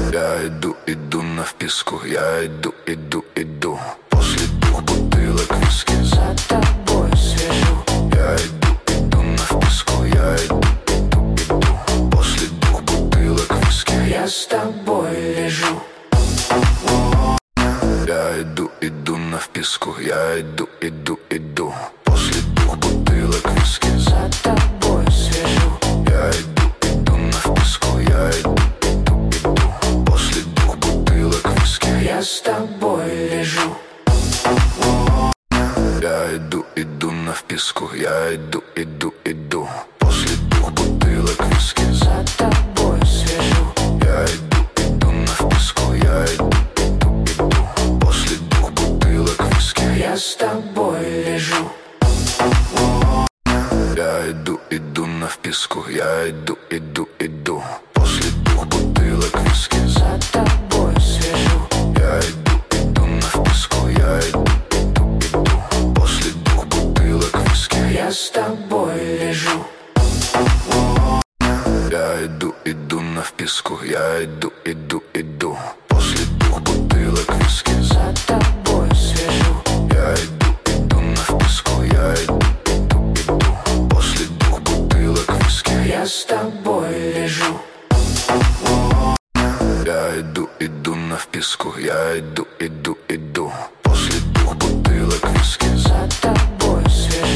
Я иду, иду на вписку, я иду, иду, иду. После 2 бутылок виски за тобой слежу. Я иду, иду на вписку, я иду, иду, иду. После 2 бутылок виски я с тобой лежу. Я иду, иду на вписку, я иду, иду, иду. После 2 бутылок виски за тобой слежу. Я иду, иду на вписку, я иду, иду, иду. После 2 бутылок виски я с тобой лежу. Я иду, иду на вписку, я иду, иду, иду. После 2 бутылок виски за тобой слежу. Я иду, иду на вписку, я иду, иду, иду. После 2 бутылок виски я с тобой лежу. Я иду, иду на вписку, я иду, иду, иду. После 2 бутылок виски за тобой слежу. Я иду, иду на вписку, я иду, иду, иду. После 2 бутылок виски я с тобой лежу. Я иду, иду на вписку, я иду, иду, иду. После 2 бутылок виски за тобой слежу. Я иду, иду на вписку, я иду, иду, иду. После 2 бутылок виски я с тобой лежу. Я иду, иду на вписку, я иду, иду, иду. После 2 бутылок виски за тобой.